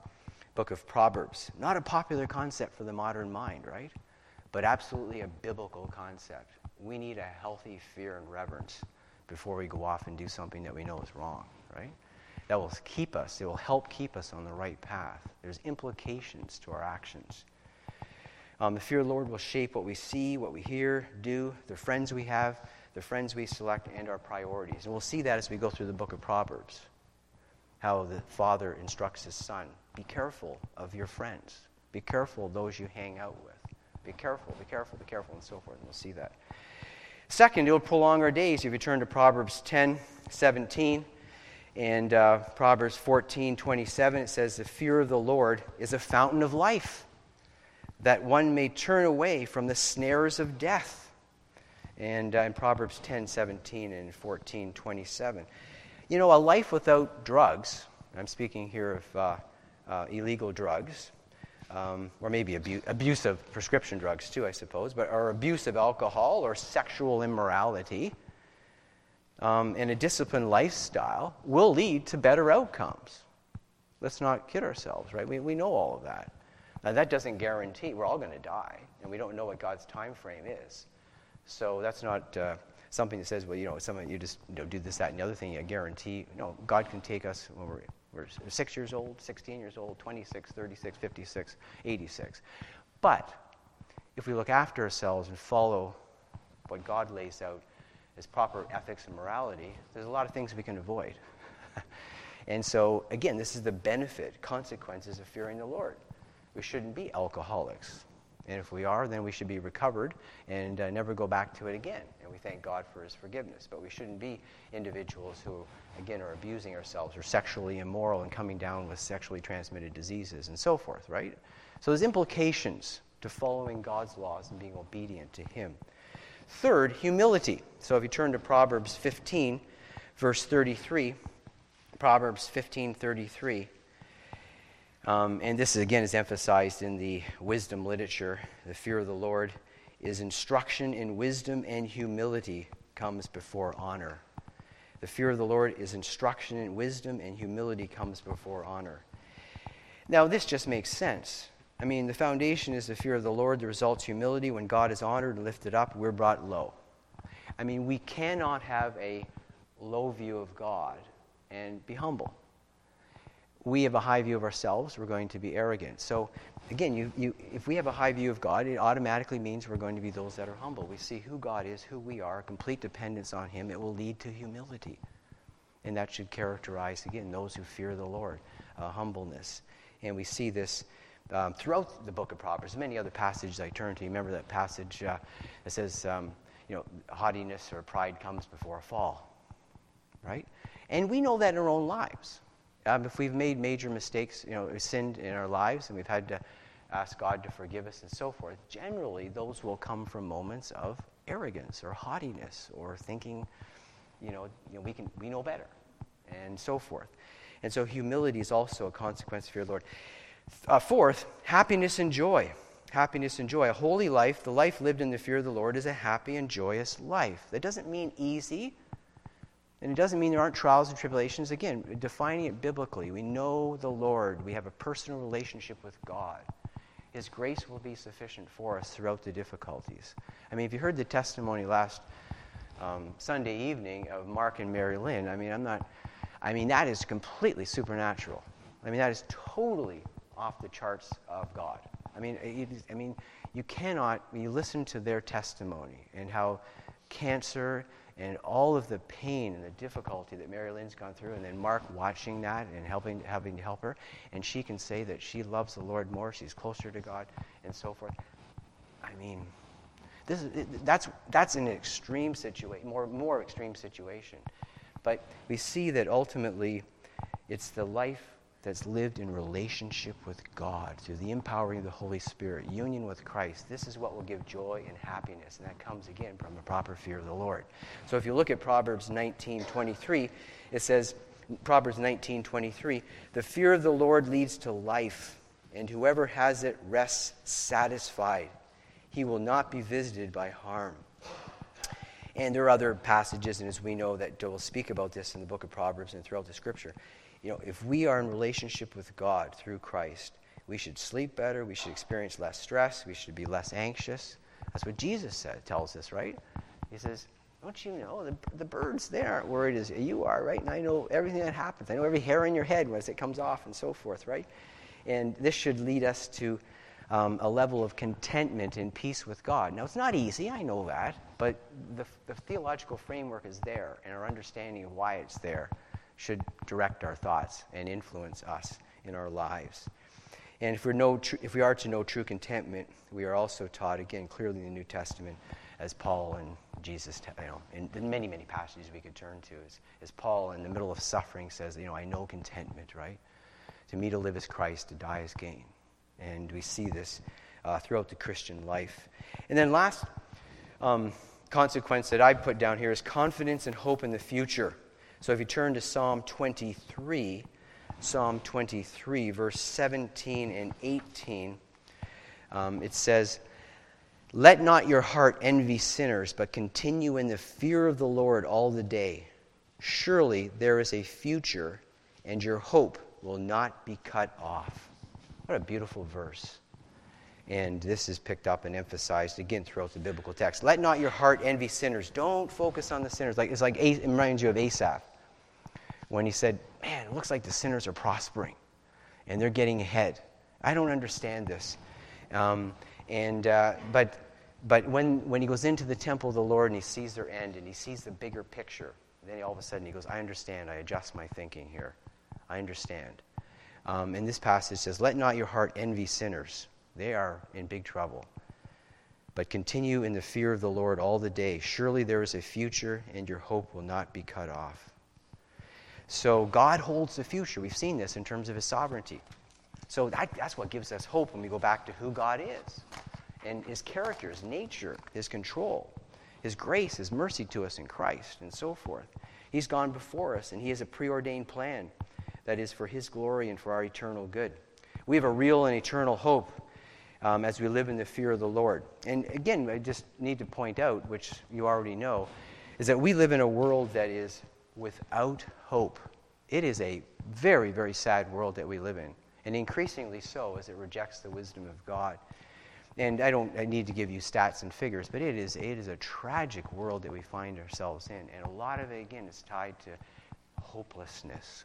of Proverbs. Not a popular concept for the modern mind, right? But absolutely a biblical concept. We need a healthy fear and reverence before we go off and do something that we know is wrong, right? That will keep us, it will help keep us on the right path. There's implications to our actions. The fear of the Lord will shape what we see, what we hear, do, the friends we have, the friends we select, and our priorities. And we'll see that as we go through the book of Proverbs, how the father instructs his son. Be careful of your friends. Be careful of those you hang out with. Be careful, be careful, be careful, and so forth. And we'll see that. Second, it will prolong our days. If you turn to Proverbs 10:17 and Proverbs 14:27, it says, the fear of the Lord is a fountain of life, that one may turn away from the snares of death. And in Proverbs 10:17 and 14:27. You know, a life without drugs, I'm speaking here of illegal drugs, or maybe abuse of prescription drugs too, I suppose, or abuse of alcohol or sexual immorality, and a disciplined lifestyle will lead to better outcomes. Let's not kid ourselves, right? We know all of that. Now, that doesn't guarantee we're all going to die, and we don't know what God's time frame is. So that's not something that says, well, you just do this, that, and the other thing. You guarantee. No, God can take us when we're 6 years old, 16 years old, 26, 36, 56, 86. But if we look after ourselves and follow what God lays out as proper ethics and morality, there's a lot of things we can avoid. And so, again, this is the benefit, consequences of fearing the Lord. We shouldn't be alcoholics. And if we are, then we should be recovered and never go back to it again. And we thank God for His forgiveness. But we shouldn't be individuals who, again, are abusing ourselves or sexually immoral and coming down with sexually transmitted diseases and so forth, right? So there's implications to following God's laws and being obedient to Him. Third, humility. So if you turn to Proverbs 15, verse 33, Proverbs 15:33. And this, again, is emphasized in the wisdom literature. The fear of the Lord is instruction in wisdom, and humility comes before honor. The fear of the Lord is instruction in wisdom, and humility comes before honor. Now, this just makes sense. I mean, the foundation is the fear of the Lord. The result's humility. When God is honored and lifted up, we're brought low. I mean, we cannot have a low view of God and be humble. We have a high view of ourselves, we're going to be arrogant. So, again, if we have a high view of God, it automatically means we're going to be those that are humble. We see who God is, who we are, complete dependence on Him. It will lead to humility. And that should characterize, again, those who fear the Lord, humbleness. And we see this throughout the book of Proverbs. There's many other passages I turn to. You remember that passage that says, haughtiness or pride comes before a fall, right? And we know that in our own lives. If we've made major mistakes, sinned in our lives, and we've had to ask God to forgive us and so forth, generally those will come from moments of arrogance or haughtiness or thinking, we know better, and so forth. And so humility is also a consequence of fear of the Lord. Fourth, happiness and joy. Happiness and joy. A holy life, the life lived in the fear of the Lord, is a happy and joyous life. That doesn't mean easy. And it doesn't mean there aren't trials and tribulations. Again, defining it biblically, we know the Lord. We have a personal relationship with God. His grace will be sufficient for us throughout the difficulties. I mean, if you heard the testimony last Sunday evening of Mark and Mary Lynn, that is completely supernatural. I mean, that is totally off the charts of God. You cannot, when you listen to their testimony and how cancer and all of the pain and the difficulty that Mary Lynn's gone through, and then Mark watching that and having to help her, and she can say that she loves the Lord more, she's closer to God, and so forth. I mean, that's an extreme situation, more extreme situation. But we see that ultimately it's the life that's lived in relationship with God through the empowering of the Holy Spirit, union with Christ, this is what will give joy and happiness. And that comes, again, from a proper fear of the Lord. So if you look at Proverbs 19:23, it says, Proverbs 19:23, the fear of the Lord leads to life, and whoever has it rests satisfied. He will not be visited by harm. And there are other passages, and as we know, that will speak about this in the book of Proverbs and throughout the Scripture. If we are in relationship with God through Christ, we should sleep better, we should experience less stress, we should be less anxious. That's what Jesus tells us, right? He says, don't you know, the birds, they aren't worried as you are, right? And I know everything that happens. I know every hair in your head as it comes off and so forth, right? And this should lead us to a level of contentment and peace with God. Now, it's not easy, I know that, but the theological framework is there, and our understanding of why it's there should direct our thoughts and influence us in our lives. And if we are to know true contentment, we are also taught, again, clearly in the New Testament, as Paul and Jesus, in many, many passages we could turn to, as Paul in the middle of suffering says, I know contentment, right? To me to live is Christ, to die is gain. And we see this throughout the Christian life. And then last consequence that I put down here is confidence and hope in the future. So if you turn to Psalm 23, verse 17 and 18, it says, let not your heart envy sinners, but continue in the fear of the Lord all the day. Surely there is a future, and your hope will not be cut off. What a beautiful verse. And this is picked up and emphasized again throughout the biblical text. Let not your heart envy sinners. Don't focus on the sinners. It reminds you of Asaph when he said, man, it looks like the sinners are prospering and they're getting ahead. I don't understand this. But when he goes into the temple of the Lord and he sees their end and he sees the bigger picture, then all of a sudden he goes, I understand. I adjust my thinking here. I understand. And this passage says, let not your heart envy sinners. They are in big trouble. But continue in the fear of the Lord all the day. Surely there is a future, and your hope will not be cut off. So God holds the future. We've seen this in terms of his sovereignty. So that's what gives us hope when we go back to who God is. And his character, his nature, his control, his grace, his mercy to us in Christ, and so forth. He's gone before us, and he has a preordained plan that is for his glory and for our eternal good. We have a real and eternal hope as we live in the fear of the Lord. And again, I just need to point out, which you already know, is that we live in a world that is without hope. It is a very, very sad world that we live in, and increasingly so as it rejects the wisdom of God. And I need to give you stats and figures, but it is a tragic world that we find ourselves in, and a lot of it, again, is tied to hopelessness.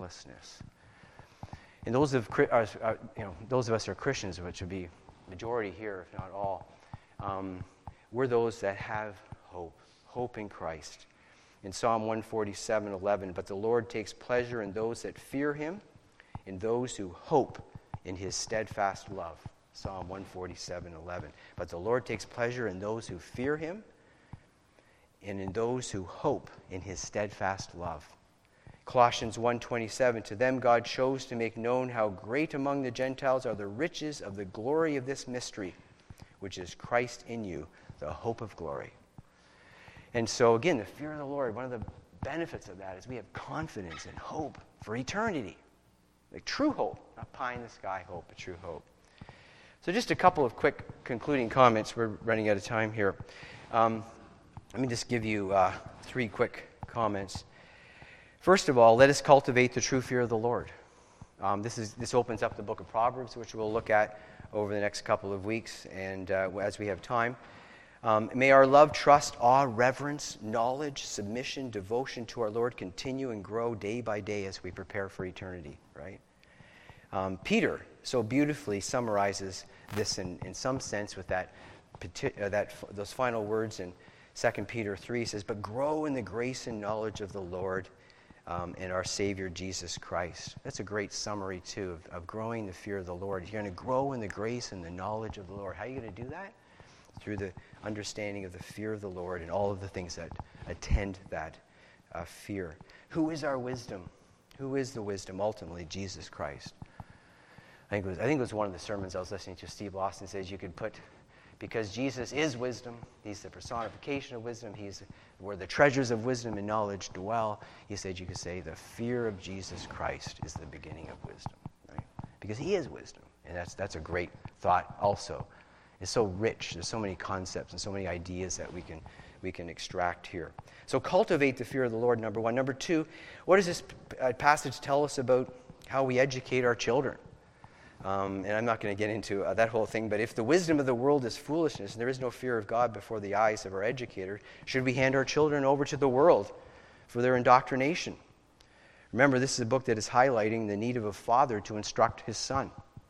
And those of us who are Christians, which would be majority here, if not all, we're those that have hope in Christ. In Psalm 147:11, but the Lord takes pleasure in those that fear him, in those who hope in his steadfast love. Psalm 147:11. But the Lord takes pleasure in those who fear him, and in those who hope in his steadfast love. Colossians 1:27, to them God chose to make known how great among the Gentiles are the riches of the glory of this mystery, which is Christ in you, the hope of glory. And so again, the fear of the Lord, one of the benefits of that is we have confidence and hope for eternity. Like true hope, not pie in the sky hope, but true hope. So just a couple of quick concluding comments. We're running out of time here. Let me just give you 3 quick comments. First of all, let us cultivate the true fear of the Lord. This opens up the book of Proverbs, which we'll look at over the next couple of weeks and as we have time. May our love, trust, awe, reverence, knowledge, submission, devotion to our Lord continue and grow day by day as we prepare for eternity, right? Peter so beautifully summarizes this in some sense with those final words in 2 Peter 3. He says, but grow in the grace and knowledge of the Lord and our Savior Jesus Christ. That's a great summary, too, of growing the fear of the Lord. You're going to grow in the grace and the knowledge of the Lord. How are you going to do that? Through the understanding of the fear of the Lord and all of the things that attend that fear. Who is our wisdom? Who is the wisdom? Ultimately, Jesus Christ. I think it was one of the sermons I was listening to. Steve Lawson says you could put, because Jesus is wisdom, he's the personification of wisdom, he's where the treasures of wisdom and knowledge dwell. He said you could say the fear of Jesus Christ is the beginning of wisdom, right? Because he is wisdom, and that's a great thought also. It's so rich. There's so many concepts and so many ideas that we can extract here. So cultivate the fear of the Lord, number one. Number two, what does this passage tell us about how we educate our children? And I'm not going to get into that whole thing, but if the wisdom of the world is foolishness and there is no fear of God before the eyes of our educator, should we hand our children over to the world for their indoctrination? Remember, this is a book that is highlighting the need of a father to instruct his son.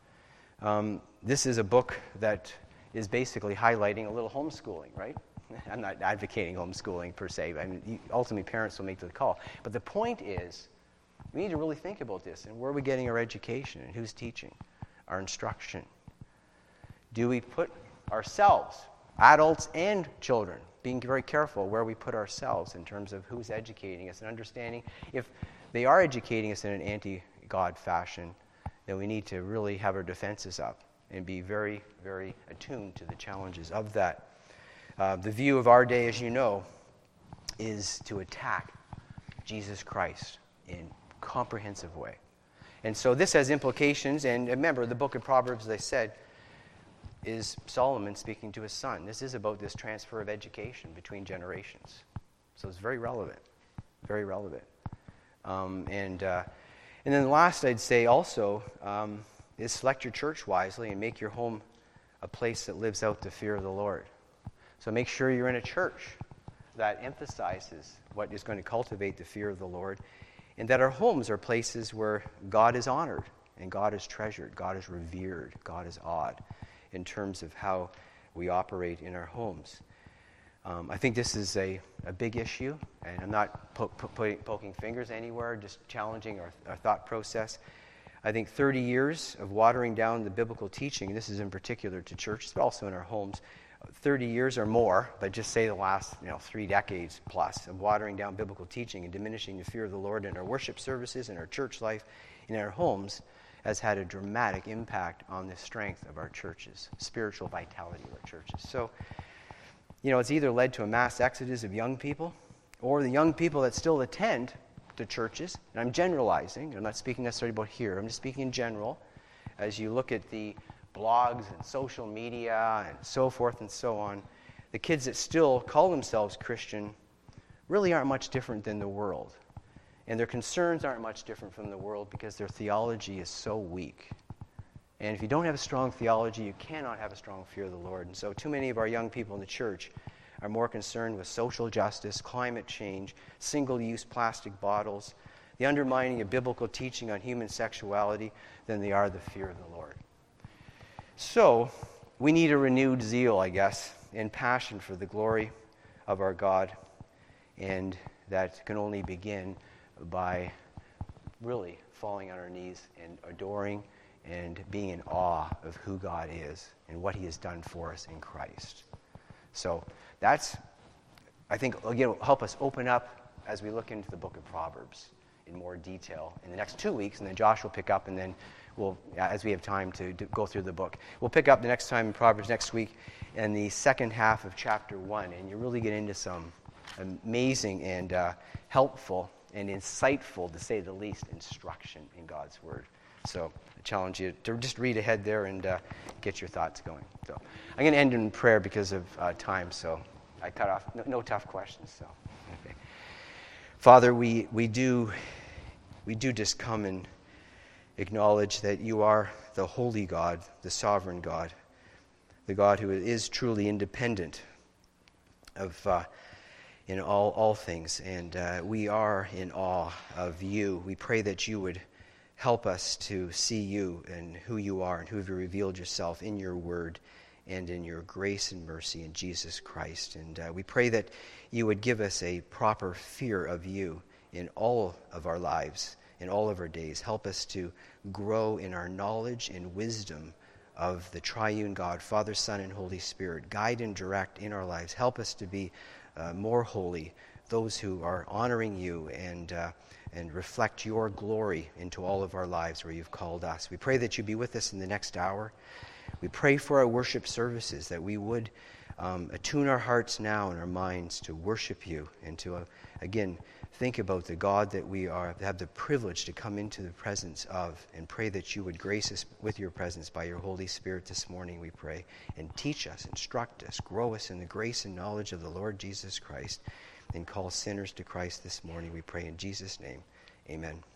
This is a book that is basically highlighting a little homeschooling, right? I'm not advocating homeschooling per se. I mean, ultimately, parents will make the call. But the point is, we need to really think about this and where are we getting our education and who's teaching our instruction. Do we put ourselves, adults and children, being very careful where we put ourselves in terms of who's educating us and understanding if they are educating us in an anti-God fashion, then we need to really have our defenses up and be very, very attuned to the challenges of that. The view of our day, as you know, is to attack Jesus Christ in a comprehensive way. And so this has implications, and remember, the book of Proverbs, as I said, is Solomon speaking to his son. This is about this transfer of education between generations. So it's very relevant, very relevant. And then last, I'd say also, is select your church wisely and make your home a place that lives out the fear of the Lord. So make sure you're in a church that emphasizes what is going to cultivate the fear of the Lord, and that our homes are places where God is honored and God is treasured, God is revered, God is awed in terms of how we operate in our homes. I think this is a big issue, and I'm not poking fingers anywhere, just challenging our thought process. I think 30 years of watering down the biblical teaching, and this is in particular to churches, but also in our homes, 30 years or more, but just say the last 3 decades plus of watering down biblical teaching and diminishing the fear of the Lord in our worship services, in our church life, in our homes, has had a dramatic impact on the strength of our churches, spiritual vitality of our churches. So, it's either led to a mass exodus of young people, or the young people that still attend the churches, and I'm generalizing, I'm not speaking necessarily about here, I'm just speaking in general, as you look at the blogs and social media and so forth and so on, the kids that still call themselves Christian really aren't much different than the world. And their concerns aren't much different from the world because their theology is so weak. And if you don't have a strong theology, you cannot have a strong fear of the Lord. And so too many of our young people in the church are more concerned with social justice, climate change, single-use plastic bottles, the undermining of biblical teaching on human sexuality than they are the fear of the Lord. So, we need a renewed zeal, I guess, and passion for the glory of our God, and that can only begin by really falling on our knees and adoring and being in awe of who God is and what He has done for us in Christ. So, that's, I think, again, will help us open up as we look into the book of Proverbs in more detail in the next 2 weeks, and then Josh will pick up, and then we'll, as we have time to go through the book, we'll pick up the next time in Proverbs next week in the second half of chapter 1, and you really get into some amazing and helpful and insightful, to say the least, instruction in God's Word. So I challenge you to just read ahead there and get your thoughts going. So I'm going to end in prayer because of time, so I cut off. No tough questions. So, okay. Father, we do just come and acknowledge that you are the holy God, the sovereign God, the God who is truly independent of in all things, and we are in awe of you. We pray that you would help us to see you and who you are and who have revealed yourself in your word and in your grace and mercy in Jesus Christ. And we pray that you would give us a proper fear of you in all of our lives, in all of our days. Help us to grow in our knowledge and wisdom of the triune God, Father, Son, and Holy Spirit. Guide and direct in our lives. Help us to be more holy, those who are honoring you and reflect your glory into all of our lives where you've called us. We pray that you be with us in the next hour. We pray for our worship services, that we would attune our hearts now and our minds to worship you and to, again, think about the God that we have the privilege to come into the presence of, and pray that you would grace us with your presence by your Holy Spirit this morning, we pray, and teach us, instruct us, grow us in the grace and knowledge of the Lord Jesus Christ, and call sinners to Christ this morning, we pray in Jesus' name. Amen.